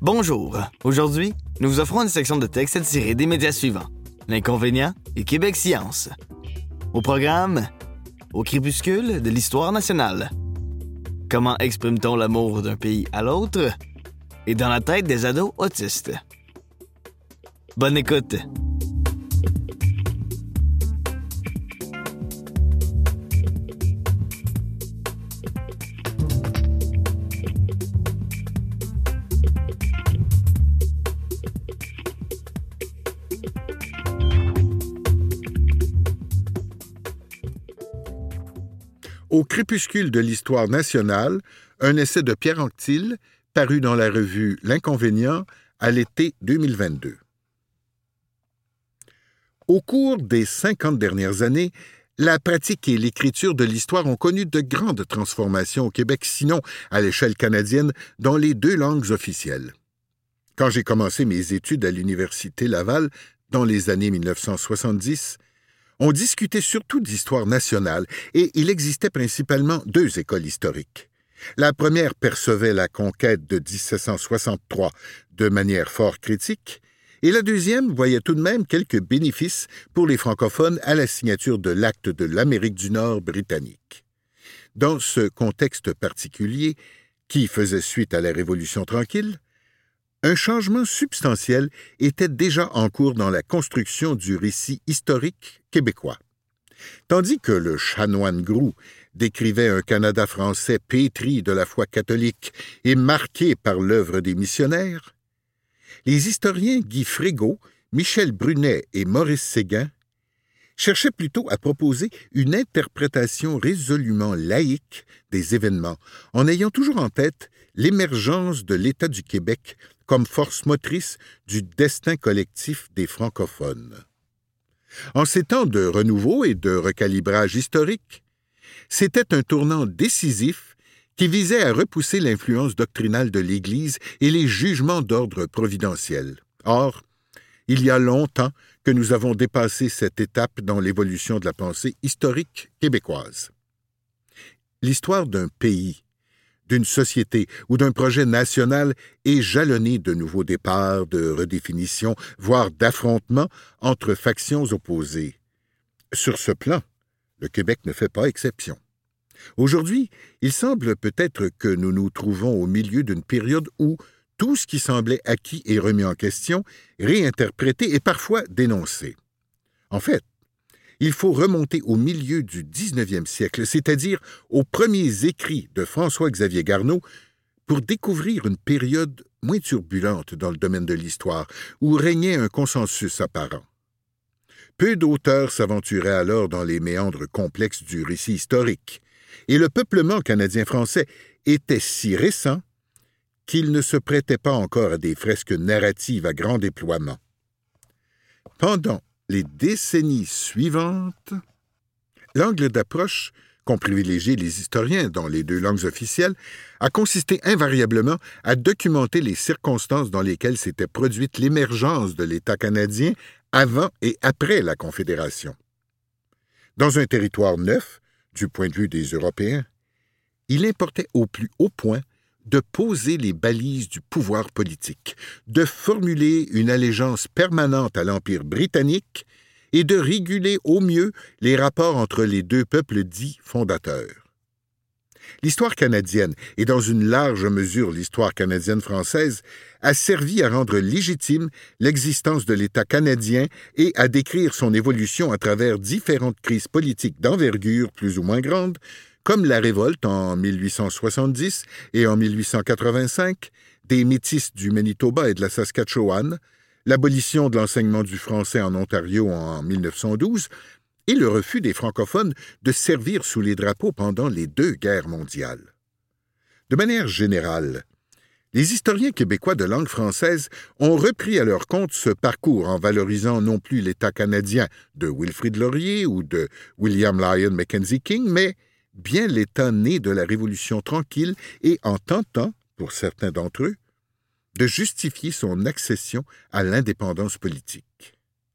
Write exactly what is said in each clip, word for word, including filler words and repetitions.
Bonjour. Aujourd'hui, nous vous offrons une section de texte tirée des médias suivants. L'Inconvénient et Québec Science. Au programme, au crépuscule de l'histoire nationale. Comment exprime-t-on l'amour d'un pays à l'autre? Et dans la tête des ados autistes. Bonne écoute. Au crépuscule de l'histoire nationale, un essai de Pierre Anctil, paru dans la revue L'Inconvénient à l'été deux mille vingt-deux. Au cours des cinquante dernières années, la pratique et l'écriture de l'histoire ont connu de grandes transformations au Québec, sinon à l'échelle canadienne, dans les deux langues officielles. Quand j'ai commencé mes études à l'Université Laval, dans les années mille neuf cent soixante-dix, on discutait surtout d'histoire nationale et il existait principalement deux écoles historiques. La première percevait la conquête de dix-sept cent soixante-trois de manière fort critique et la deuxième voyait tout de même quelques bénéfices pour les francophones à la signature de l'acte de l'Amérique du Nord britannique. Dans ce contexte particulier, qui faisait suite à la Révolution tranquille, un changement substantiel était déjà en cours dans la construction du récit historique québécois. Tandis que le chanoine Groulx décrivait un Canada français pétri de la foi catholique et marqué par l'œuvre des missionnaires, les historiens Guy Frégault, Michel Brunet et Maurice Séguin cherchaient plutôt à proposer une interprétation résolument laïque des événements, en ayant toujours en tête l'émergence de l'État du Québec comme force motrice du destin collectif des francophones. En ces temps de renouveau et de recalibrage historique, c'était un tournant décisif qui visait à repousser l'influence doctrinale de l'Église et les jugements d'ordre providentiel. Or, il y a longtemps que nous avons dépassé cette étape dans l'évolution de la pensée historique québécoise. L'histoire d'un pays, d'une société ou d'un projet national est jalonnée de nouveaux départs, de redéfinitions, voire d'affrontements entre factions opposées. Sur ce plan, le Québec ne fait pas exception. Aujourd'hui, il semble peut-être que nous nous trouvons au milieu d'une période où tout ce qui semblait acquis est remis en question, réinterprété et parfois dénoncé. En fait, il faut remonter au milieu du dix-neuvième siècle, c'est-à-dire aux premiers écrits de François-Xavier Garneau, pour découvrir une période moins turbulente dans le domaine de l'histoire, où régnait un consensus apparent. Peu d'auteurs s'aventuraient alors dans les méandres complexes du récit historique, et le peuplement canadien-français était si récent qu'il ne se prêtait pas encore à des fresques narratives à grand déploiement. Pendant les décennies suivantes, l'angle d'approche qu'ont privilégié les historiens dans les deux langues officielles a consisté invariablement à documenter les circonstances dans lesquelles s'était produite l'émergence de l'État canadien avant et après la Confédération. Dans un territoire neuf, du point de vue des Européens, il importait au plus haut point de poser les balises du pouvoir politique, de formuler une allégeance permanente à l'Empire britannique et de réguler au mieux les rapports entre les deux peuples dits fondateurs. L'histoire canadienne, et dans une large mesure l'histoire canadienne-française, a servi à rendre légitime l'existence de l'État canadien et à décrire son évolution à travers différentes crises politiques d'envergure plus ou moins grande, comme la révolte en mille huit cent soixante-dix et en mille huit cent quatre-vingt-cinq, des Métis du Manitoba et de la Saskatchewan, l'abolition de l'enseignement du français en Ontario en mille neuf cent douze et le refus des francophones de servir sous les drapeaux pendant les deux guerres mondiales. De manière générale, les historiens québécois de langue française ont repris à leur compte ce parcours en valorisant non plus l'État canadien de Wilfrid Laurier ou de William Lyon Mackenzie King, mais bien l'État né de la Révolution tranquille et en tentant, pour certains d'entre eux, de justifier son accession à l'indépendance politique.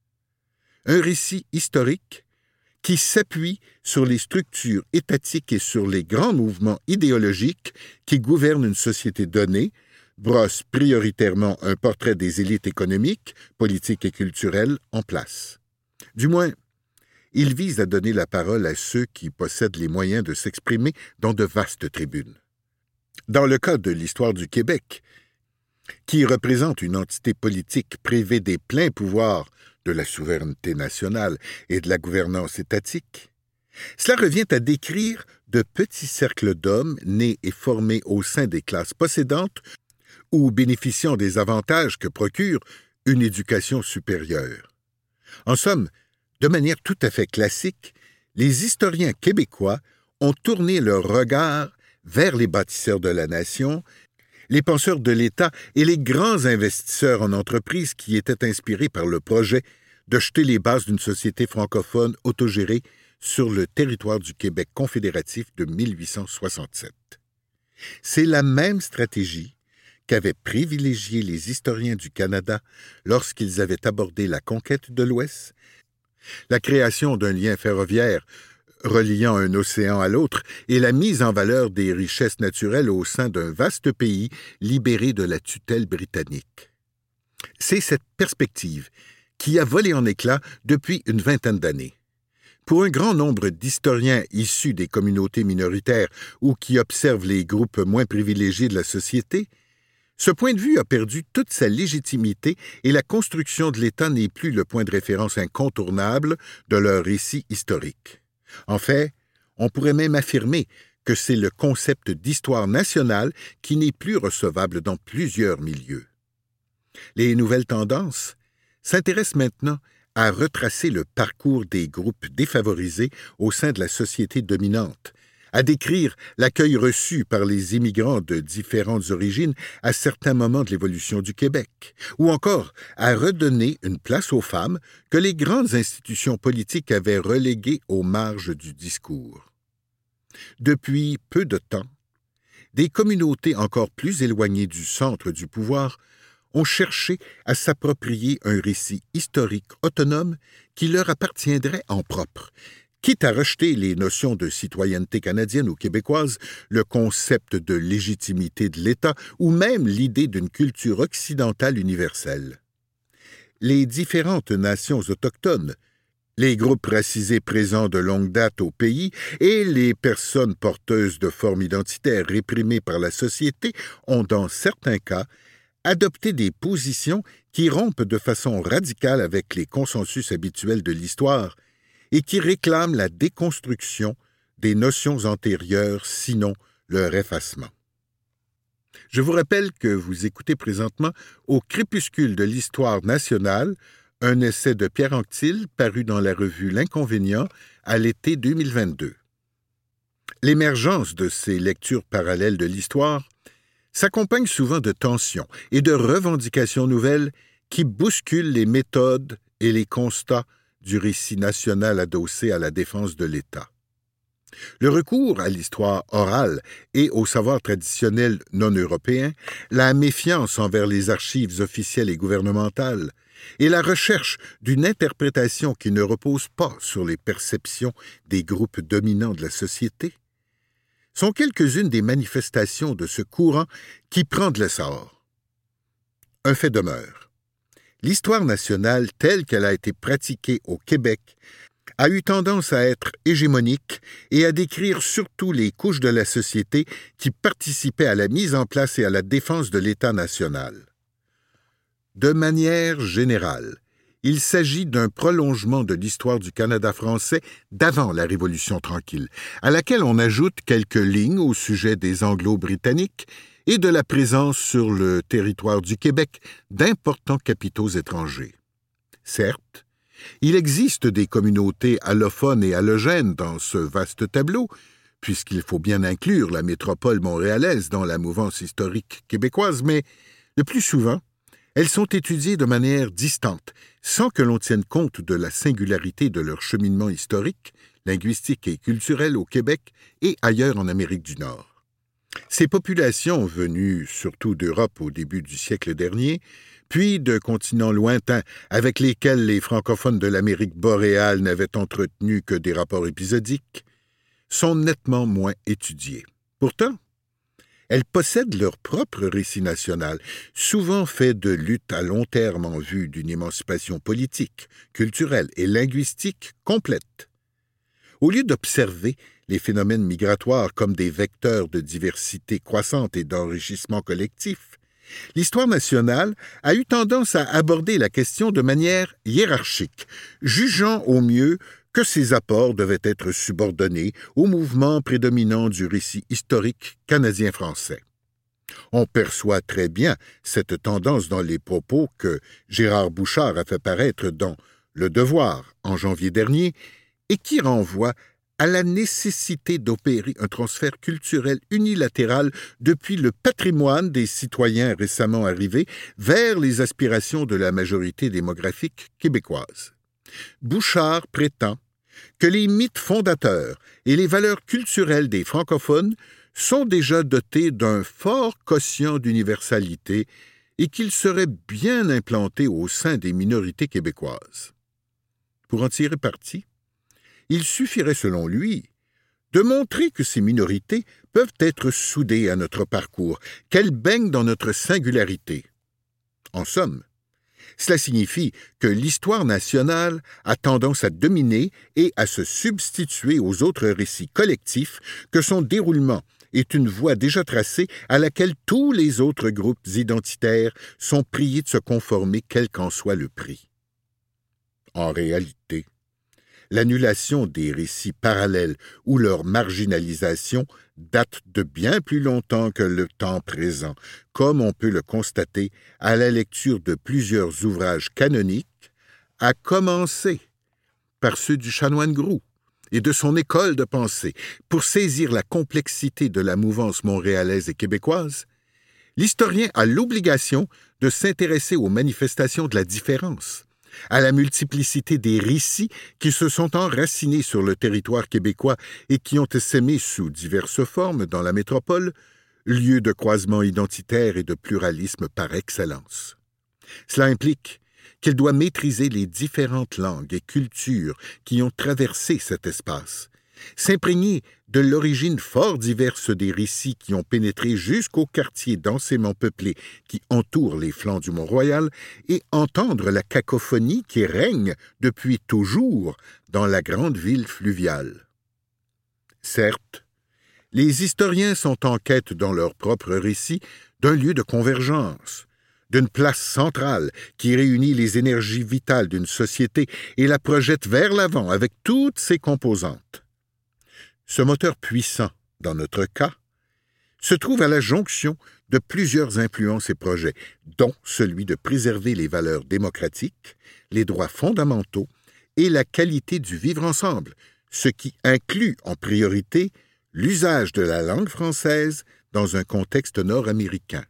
Un récit historique qui s'appuie sur les structures étatiques et sur les grands mouvements idéologiques qui gouvernent une société donnée, brosse prioritairement un portrait des élites économiques, politiques et culturelles en place. Du moins, il vise à donner la parole à ceux qui possèdent les moyens de s'exprimer dans de vastes tribunes. Dans le cas de l'histoire du Québec, qui représente une entité politique privée des pleins pouvoirs de la souveraineté nationale et de la gouvernance étatique, cela revient à décrire de petits cercles d'hommes nés et formés au sein des classes possédantes ou bénéficiant des avantages que procure une éducation supérieure. En somme, de manière tout à fait classique, les historiens québécois ont tourné leur regard vers les bâtisseurs de la nation, les penseurs de l'État et les grands investisseurs en entreprise qui étaient inspirés par le projet de jeter les bases d'une société francophone autogérée sur le territoire du Québec confédératif de mille huit cent soixante-sept. C'est la même stratégie qu'avaient privilégié les historiens du Canada lorsqu'ils avaient abordé la conquête de l'Ouest, la création d'un lien ferroviaire reliant un océan à l'autre et la mise en valeur des richesses naturelles au sein d'un vaste pays libéré de la tutelle britannique. C'est cette perspective qui a volé en éclats depuis une vingtaine d'années. Pour un grand nombre d'historiens issus des communautés minoritaires ou qui observent les groupes moins privilégiés de la société, ce point de vue a perdu toute sa légitimité et la construction de l'État n'est plus le point de référence incontournable de leur récit historique. En fait, on pourrait même affirmer que c'est le concept d'histoire nationale qui n'est plus recevable dans plusieurs milieux. Les nouvelles tendances s'intéressent maintenant à retracer le parcours des groupes défavorisés au sein de la société dominante, à décrire l'accueil reçu par les immigrants de différentes origines à certains moments de l'évolution du Québec, ou encore à redonner une place aux femmes que les grandes institutions politiques avaient reléguées aux marges du discours. Depuis peu de temps, des communautés encore plus éloignées du centre du pouvoir ont cherché à s'approprier un récit historique autonome qui leur appartiendrait en propre, quitte à rejeter les notions de citoyenneté canadienne ou québécoise, le concept de légitimité de l'État ou même l'idée d'une culture occidentale universelle. Les différentes nations autochtones, les groupes racisés présents de longue date au pays et les personnes porteuses de formes identitaires réprimées par la société ont, dans certains cas, adopté des positions qui rompent de façon radicale avec les consensus habituels de l'histoire et qui réclament la déconstruction des notions antérieures, sinon leur effacement. Je vous rappelle que vous écoutez présentement Au crépuscule de l'histoire nationale, un essai de Pierre Anctil paru dans la revue L'Inconvénient à l'été deux mille vingt-deux. L'émergence de ces lectures parallèles de l'histoire s'accompagne souvent de tensions et de revendications nouvelles qui bousculent les méthodes et les constats du récit national adossé à la défense de l'État. Le recours à l'histoire orale et au savoir traditionnel non européen, la méfiance envers les archives officielles et gouvernementales, et la recherche d'une interprétation qui ne repose pas sur les perceptions des groupes dominants de la société, sont quelques-unes des manifestations de ce courant qui prend de l'essor. Un fait demeure. L'histoire nationale telle qu'elle a été pratiquée au Québec a eu tendance à être hégémonique et à décrire surtout les couches de la société qui participaient à la mise en place et à la défense de l'État national. De manière générale, il s'agit d'un prolongement de l'histoire du Canada français d'avant la Révolution tranquille, à laquelle on ajoute quelques lignes au sujet des Anglo-Britanniques et de la présence sur le territoire du Québec d'importants capitaux étrangers. Certes, il existe des communautés allophones et allogènes dans ce vaste tableau, puisqu'il faut bien inclure la métropole montréalaise dans la mouvance historique québécoise, mais le plus souvent, elles sont étudiées de manière distante, sans que l'on tienne compte de la singularité de leur cheminement historique, linguistique et culturel au Québec et ailleurs en Amérique du Nord. Ces populations, venues surtout d'Europe au début du siècle dernier, puis de continents lointains avec lesquels les francophones de l'Amérique boréale n'avaient entretenu que des rapports épisodiques, sont nettement moins étudiées. Pourtant, Elles possèdent leur propre récit national, souvent fait de lutte à long terme en vue d'une émancipation politique, culturelle et linguistique complète. Au lieu d'observer les phénomènes migratoires comme des vecteurs de diversité croissante et d'enrichissement collectif, l'histoire nationale a eu tendance à aborder la question de manière hiérarchique, jugeant au mieux que ces apports devaient être subordonnés au mouvement prédominant du récit historique canadien-français. On perçoit très bien cette tendance dans les propos que Gérard Bouchard a fait paraître dans Le Devoir en janvier dernier et qui renvoient à la nécessité d'opérer un transfert culturel unilatéral depuis le patrimoine des citoyens récemment arrivés vers les aspirations de la majorité démographique québécoise. Bouchard prétend que les mythes fondateurs et les valeurs culturelles des francophones sont déjà dotés d'un fort quotient d'universalité et qu'ils seraient bien implantés au sein des minorités québécoises. Pour en tirer parti, il suffirait, selon lui, de montrer que ces minorités peuvent être soudées à notre parcours, qu'elles baignent dans notre singularité. En somme, cela signifie que l'histoire nationale a tendance à dominer et à se substituer aux autres récits collectifs, que son déroulement est une voie déjà tracée à laquelle tous les autres groupes identitaires sont priés de se conformer quel qu'en soit le prix. En réalité, l'annulation des récits parallèles ou leur marginalisation date de bien plus longtemps que le temps présent, comme on peut le constater à la lecture de plusieurs ouvrages canoniques, à commencer par ceux du chanoine Groulx et de son école de pensée. Pour saisir la complexité de la mouvance montréalaise et québécoise, l'historien a l'obligation de s'intéresser aux manifestations de la différence, à la multiplicité des récits qui se sont enracinés sur le territoire québécois et qui ont essaimé sous diverses formes dans la métropole, lieu de croisement identitaire et de pluralisme par excellence. Cela implique qu'il doit maîtriser les différentes langues et cultures qui ont traversé cet espace, s'imprégner de l'origine fort diverse des récits qui ont pénétré jusqu'aux quartiers densément peuplés qui entourent les flancs du Mont-Royal et entendre la cacophonie qui règne depuis toujours dans la grande ville fluviale. Certes, les historiens sont en quête dans leur propre récit d'un lieu de convergence, d'une place centrale qui réunit les énergies vitales d'une société et la projette vers l'avant avec toutes ses composantes. Ce moteur puissant, dans notre cas, se trouve à la jonction de plusieurs influences et projets, dont celui de préserver les valeurs démocratiques, les droits fondamentaux et la qualité du vivre ensemble, ce qui inclut en priorité l'usage de la langue française dans un contexte nord-américain.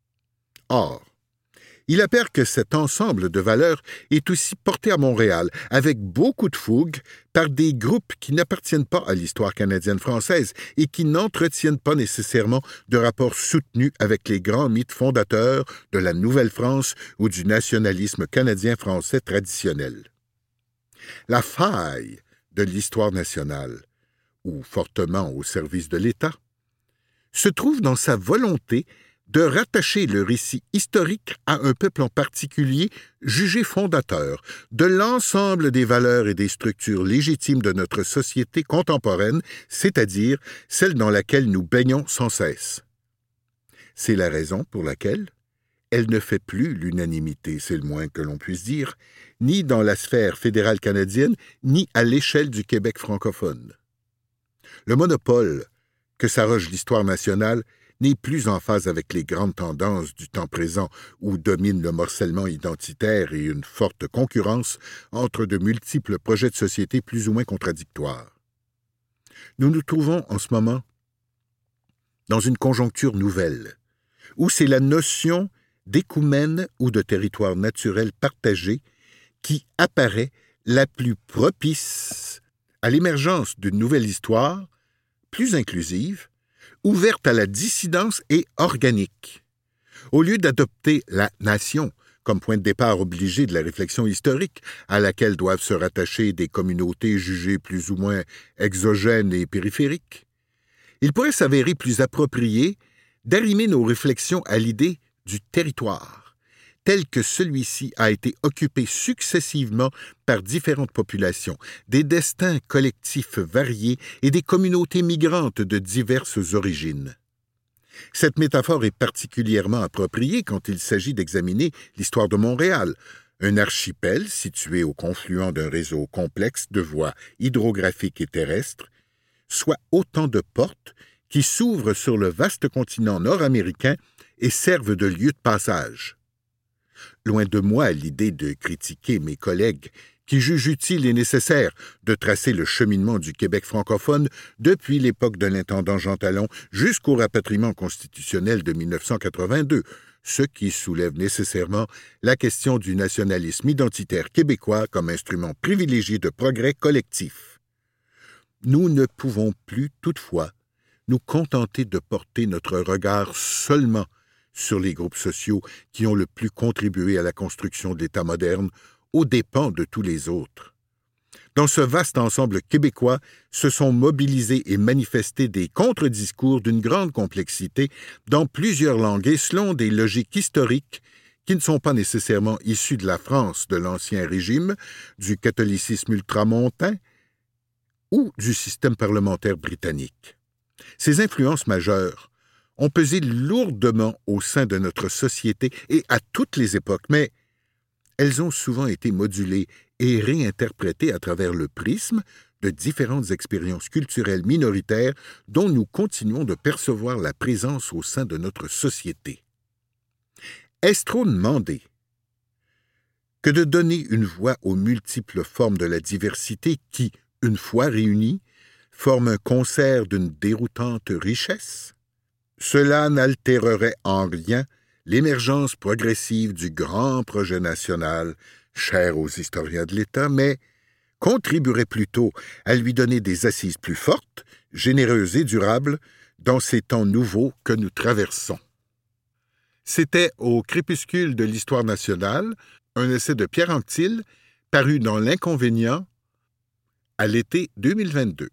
Or, il apparaît que cet ensemble de valeurs est aussi porté à Montréal, avec beaucoup de fougue, par des groupes qui n'appartiennent pas à l'histoire canadienne-française et qui n'entretiennent pas nécessairement de rapports soutenus avec les grands mythes fondateurs de la Nouvelle-France ou du nationalisme canadien-français traditionnel. La faille de l'histoire nationale, ou fortement au service de l'État, se trouve dans sa volonté de rattacher le récit historique à un peuple en particulier jugé fondateur de l'ensemble des valeurs et des structures légitimes de notre société contemporaine, c'est-à-dire celle dans laquelle nous baignons sans cesse. C'est la raison pour laquelle elle ne fait plus l'unanimité, c'est le moins que l'on puisse dire, ni dans la sphère fédérale canadienne, ni à l'échelle du Québec francophone. Le monopole que s'arroge l'histoire nationale n'est plus en phase avec les grandes tendances du temps présent où domine le morcellement identitaire et une forte concurrence entre de multiples projets de société plus ou moins contradictoires. Nous nous trouvons en ce moment dans une conjoncture nouvelle, où c'est la notion d'écoumène ou de territoire naturel partagé qui apparaît la plus propice à l'émergence d'une nouvelle histoire plus inclusive, ouverte à la dissidence et organique. Au lieu d'adopter la nation comme point de départ obligé de la réflexion historique, à laquelle doivent se rattacher des communautés jugées plus ou moins exogènes et périphériques, il pourrait s'avérer plus approprié d'arrimer nos réflexions à l'idée du territoire, tel que celui-ci a été occupé successivement par différentes populations, des destins collectifs variés et des communautés migrantes de diverses origines. Cette métaphore est particulièrement appropriée quand il s'agit d'examiner l'histoire de Montréal, un archipel situé au confluent d'un réseau complexe de voies hydrographiques et terrestres, soit autant de portes qui s'ouvrent sur le vaste continent nord-américain et servent de lieu de passage. Loin de moi l'idée de critiquer mes collègues qui jugent utile et nécessaire de tracer le cheminement du Québec francophone depuis l'époque de l'intendant Jean Talon jusqu'au rapatriement constitutionnel de mille neuf cent quatre-vingt-deux, ce qui soulève nécessairement la question du nationalisme identitaire québécois comme instrument privilégié de progrès collectif. Nous ne pouvons plus, toutefois, nous contenter de porter notre regard seulement sur les groupes sociaux qui ont le plus contribué à la construction de l'État moderne, aux dépens de tous les autres. Dans ce vaste ensemble québécois se sont mobilisés et manifestés des contre-discours d'une grande complexité dans plusieurs langues et selon des logiques historiques qui ne sont pas nécessairement issues de la France de l'Ancien Régime, du catholicisme ultramontain ou du système parlementaire britannique. Ces influences majeures ont pesé lourdement au sein de notre société et à toutes les époques, mais elles ont souvent été modulées et réinterprétées à travers le prisme de différentes expériences culturelles minoritaires dont nous continuons de percevoir la présence au sein de notre société. Est-ce trop demander que de donner une voix aux multiples formes de la diversité qui, une fois réunies, forment un concert d'une déroutante richesse? Cela n'altérerait en rien l'émergence progressive du grand projet national, cher aux historiens de l'État, mais contribuerait plutôt à lui donner des assises plus fortes, généreuses et durables dans ces temps nouveaux que nous traversons. C'était Au crépuscule de l'histoire nationale, un essai de Pierre Anctil, paru dans L'Inconvénient à l'été deux mille vingt-deux.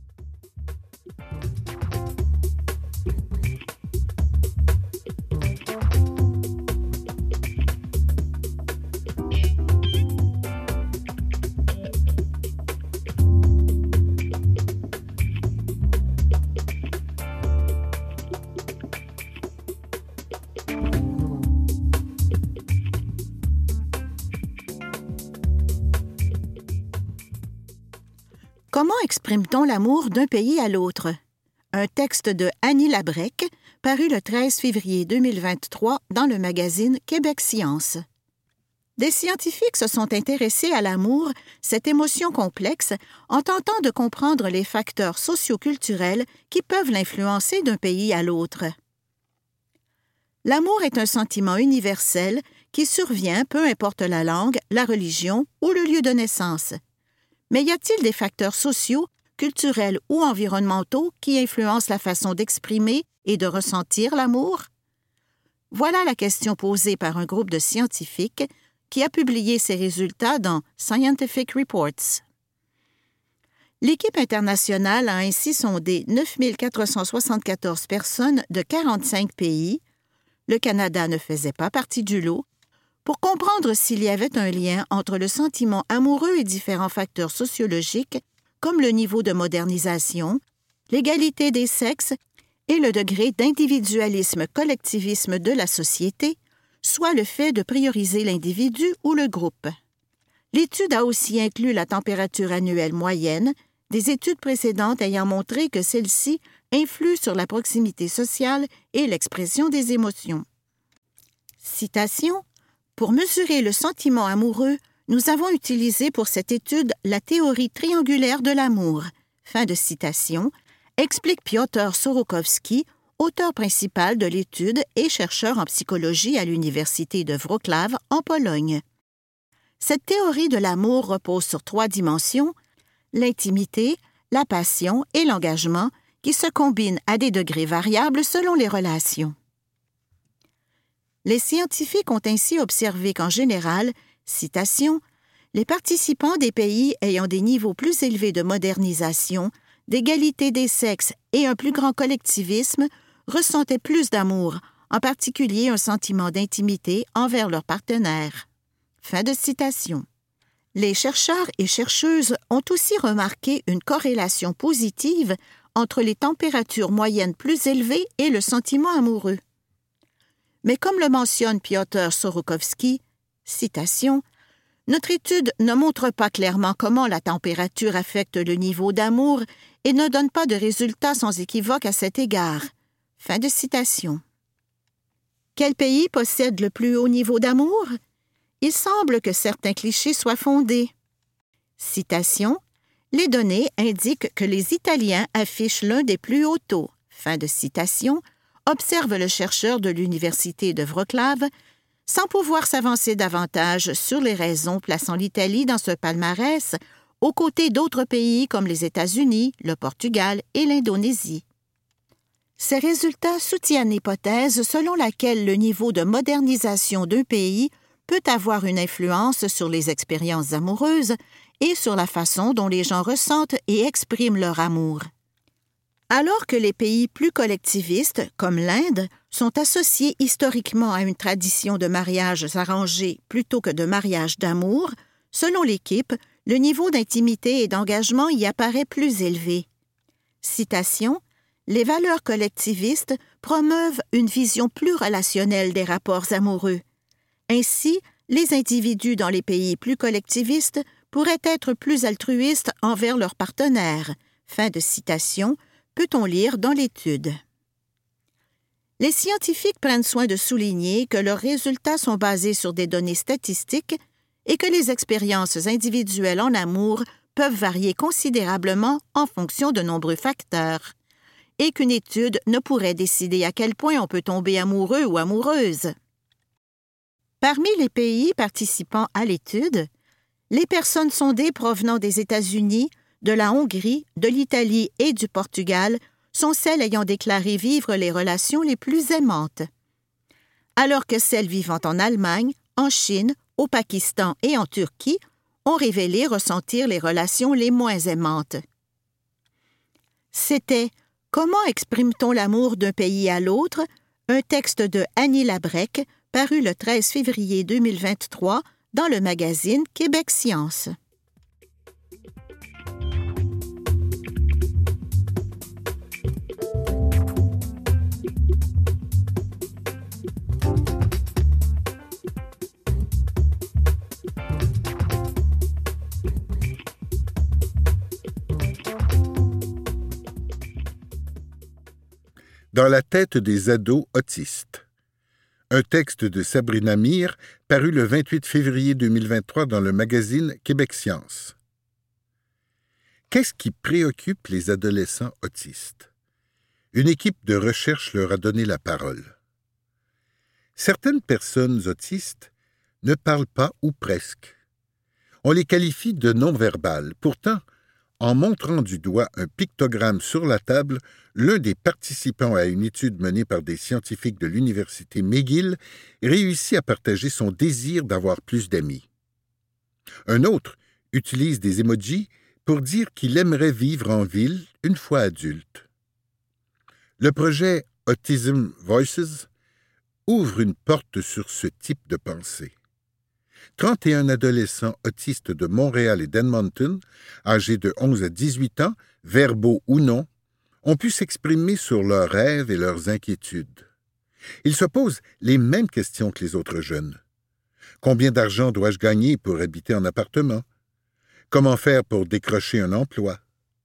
Comment exprime-t-on l'amour d'un pays à l'autre? Un texte de Annie Labrec, paru le treize février deux mille vingt-trois dans le magazine Québec Science. Des scientifiques se sont intéressés à l'amour, cette émotion complexe, en tentant de comprendre les facteurs socio-culturels qui peuvent l'influencer d'un pays à l'autre. L'amour est un sentiment universel qui survient peu importe la langue, la religion ou le lieu de naissance. Mais y a-t-il des facteurs sociaux, culturels ou environnementaux qui influencent la façon d'exprimer et de ressentir l'amour? Voilà la question posée par un groupe de scientifiques qui a publié ses résultats dans Scientific Reports. L'équipe internationale a ainsi sondé neuf mille quatre cent soixante-quatorze personnes de quarante-cinq pays, le Canada ne faisait pas partie du lot, pour comprendre s'il y avait un lien entre le sentiment amoureux et différents facteurs sociologiques, comme le niveau de modernisation, l'égalité des sexes et le degré d'individualisme-collectivisme de la société, soit le fait de prioriser l'individu ou le groupe. L'étude a aussi inclus la température annuelle moyenne, des études précédentes ayant montré que celle-ci influe sur la proximité sociale et l'expression des émotions. Citation: pour mesurer le sentiment amoureux, nous avons utilisé pour cette étude la théorie triangulaire de l'amour. Fin de citation, explique Piotr Sorokowski, auteur principal de l'étude et chercheur en psychologie à l'Université de Wrocław en Pologne. Cette théorie de l'amour repose sur trois dimensions, l'intimité, la passion et l'engagement, qui se combinent à des degrés variables selon les relations. Les scientifiques ont ainsi observé qu'en général, citation, les participants des pays ayant des niveaux plus élevés de modernisation, d'égalité des sexes et un plus grand collectivisme ressentaient plus d'amour, en particulier un sentiment d'intimité envers leur partenaire. Fin de citation. Les chercheurs et chercheuses ont aussi remarqué une corrélation positive entre les températures moyennes plus élevées et le sentiment amoureux. Mais comme le mentionne Piotr Sorokovski, citation, « Notre étude ne montre pas clairement comment la température affecte le niveau d'amour et ne donne pas de résultats sans équivoque à cet égard. » Fin de citation. Quel pays possède le plus haut niveau d'amour? Il semble que certains clichés soient fondés. Citation, « Les données indiquent que les Italiens affichent l'un des plus hauts taux. » Fin de citation, observe le chercheur de l'Université de Wrocław, sans pouvoir s'avancer davantage sur les raisons plaçant l'Italie dans ce palmarès, aux côtés d'autres pays comme les États-Unis, le Portugal et l'Indonésie. Ces résultats soutiennent l'hypothèse selon laquelle le niveau de modernisation d'un pays peut avoir une influence sur les expériences amoureuses et sur la façon dont les gens ressentent et expriment leur amour. Alors que les pays plus collectivistes, comme l'Inde, sont associés historiquement à une tradition de mariages arrangés plutôt que de mariages d'amour, selon l'équipe, le niveau d'intimité et d'engagement y apparaît plus élevé. Citation, « Les valeurs collectivistes promeuvent une vision plus relationnelle des rapports amoureux. Ainsi, les individus dans les pays plus collectivistes pourraient être plus altruistes envers leurs partenaires. » Fin de citation, peut-on lire dans l'étude. Les scientifiques prennent soin de souligner que leurs résultats sont basés sur des données statistiques et que les expériences individuelles en amour peuvent varier considérablement en fonction de nombreux facteurs, et qu'une étude ne pourrait décider à quel point on peut tomber amoureux ou amoureuse. Parmi les pays participant à l'étude, les personnes sondées provenant des États-Unis, de la Hongrie, de l'Italie et du Portugal sont celles ayant déclaré vivre les relations les plus aimantes, alors que celles vivant en Allemagne, en Chine, au Pakistan et en Turquie ont révélé ressentir les relations les moins aimantes. C'était « Comment exprime-t-on l'amour d'un pays à l'autre ?» un texte de Annie Labrec, paru le treize février deux mille vingt-trois dans le magazine Québec Science. Dans la tête des ados autistes. Un texte de Sabrina Mir, paru le vingt-huit février deux mille vingt-trois dans le magazine Québec Science. Qu'est-ce qui préoccupe les adolescents autistes? Une équipe de recherche leur a donné la parole. Certaines personnes autistes ne parlent pas ou presque. On les qualifie de non-verbales. Pourtant, en montrant du doigt un pictogramme sur la table, l'un des participants à une étude menée par des scientifiques de l'université McGill réussit à partager son désir d'avoir plus d'amis. Un autre utilise des emojis pour dire qu'il aimerait vivre en ville une fois adulte. Le projet Autism Voices ouvre une porte sur ce type de pensée. trente et un adolescents autistes de Montréal et d'Edmonton, âgés de onze à dix-huit ans, verbaux ou non, ont pu s'exprimer sur leurs rêves et leurs inquiétudes. Ils se posent les mêmes questions que les autres jeunes. Combien d'argent dois-je gagner pour habiter en appartement? Comment faire pour décrocher un emploi?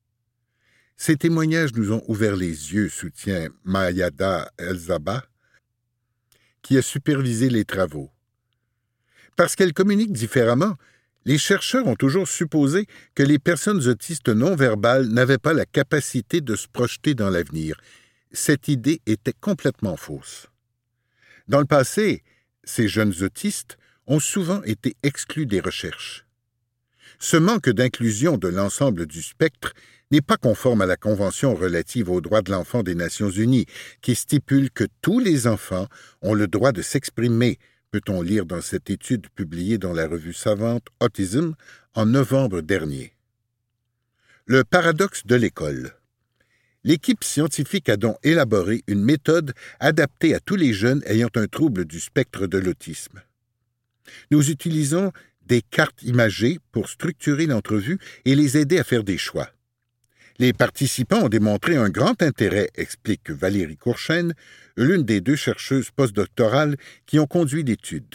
Ces témoignages nous ont ouvert les yeux, soutient Mayada Elzaba, qui a supervisé les travaux. Parce qu'elles communiquent différemment, les chercheurs ont toujours supposé que les personnes autistes non-verbales n'avaient pas la capacité de se projeter dans l'avenir. Cette idée était complètement fausse. Dans le passé, ces jeunes autistes ont souvent été exclus des recherches. Ce manque d'inclusion de l'ensemble du spectre n'est pas conforme à la Convention relative aux droits de l'enfant des Nations unies, qui stipule que tous les enfants ont le droit de s'exprimer, peut-on lire dans cette étude publiée dans la revue savante Autism en novembre dernier. Le paradoxe de l'école. l'équipe scientifique a donc élaboré une méthode adaptée à tous les jeunes ayant un trouble du spectre de l'autisme. Nous utilisons des cartes imagées pour structurer l'entrevue et les aider à faire des choix. Les participants ont démontré un grand intérêt, explique Valérie Courchaine, l'une des deux chercheuses postdoctorales qui ont conduit l'étude.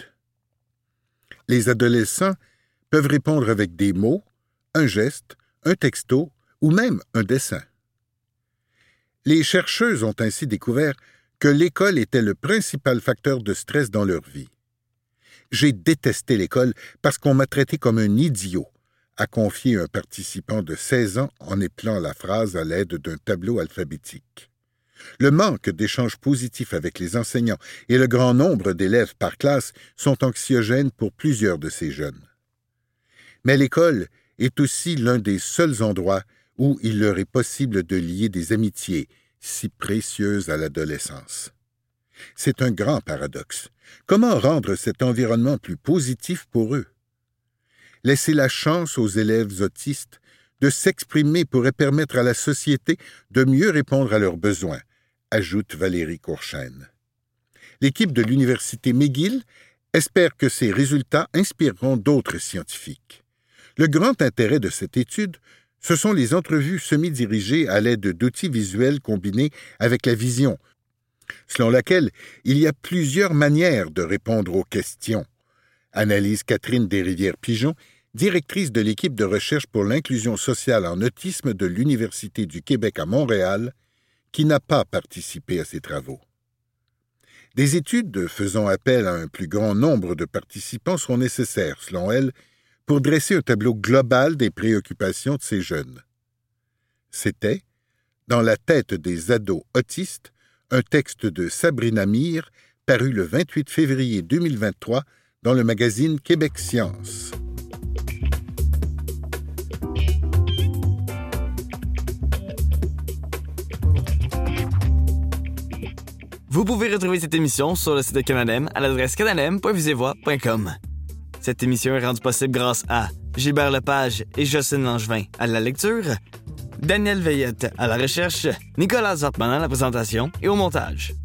Les adolescents peuvent répondre avec des mots, un geste, un texto ou même un dessin. Les chercheuses ont ainsi découvert que l'école était le principal facteur de stress dans leur vie. « J'ai détesté l'école parce qu'on m'a traité comme un idiot », a confié un participant de seize ans en épelant la phrase à l'aide d'un tableau alphabétique. Le manque d'échanges positifs avec les enseignants et le grand nombre d'élèves par classe sont anxiogènes pour plusieurs de ces jeunes. Mais l'école est aussi l'un des seuls endroits où il leur est possible de lier des amitiés si précieuses à l'adolescence. C'est un grand paradoxe. Comment rendre cet environnement plus positif pour eux? Laisser la chance aux élèves autistes de s'exprimer pourrait permettre à la société de mieux répondre à leurs besoins, ajoute Valérie Courchaine. L'équipe de l'Université McGill espère que ces résultats inspireront d'autres scientifiques. Le grand intérêt de cette étude, ce sont les entrevues semi-dirigées à l'aide d'outils visuels combinés avec la vision, selon laquelle il y a plusieurs manières de répondre aux questions, analyse Catherine Desrivières-Pigeon, directrice de l'équipe de recherche pour l'inclusion sociale en autisme de l'Université du Québec à Montréal, qui n'a pas participé à ces travaux. Des études faisant appel à un plus grand nombre de participants sont nécessaires, selon elle, pour dresser un tableau global des préoccupations de ces jeunes. C'était, Dans la tête des ados autistes, un texte de Sabrina Mire, paru le vingt-huit février deux mille vingt-trois dans le magazine Québec Science. Vous pouvez retrouver cette émission sur le site de Canadem à l'adresse canadem point visivoix point com. Cette émission est rendue possible grâce à Gilbert Lepage et Jocelyne Langevin à la lecture, Daniel Veillette à la recherche, Nicolas Zartman à la présentation et au montage.